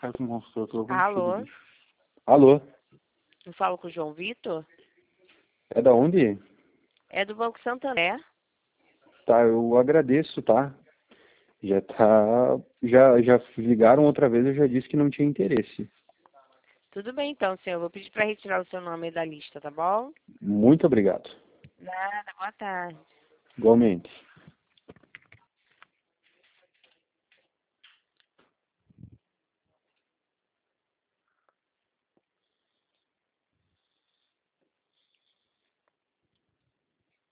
certo, monstro. Eu tô Alô? contigo, bicho. Alô? Eu falo com o João Vitor? É da onde? É do Banco Santander. Tá, eu agradeço, tá? Já tá. Já ligaram outra vez, eu já disse que não tinha interesse. Tudo bem então, senhor. Eu vou pedir para retirar o seu nome da lista, tá bom? Muito obrigado. Nada, boa tarde. Igualmente.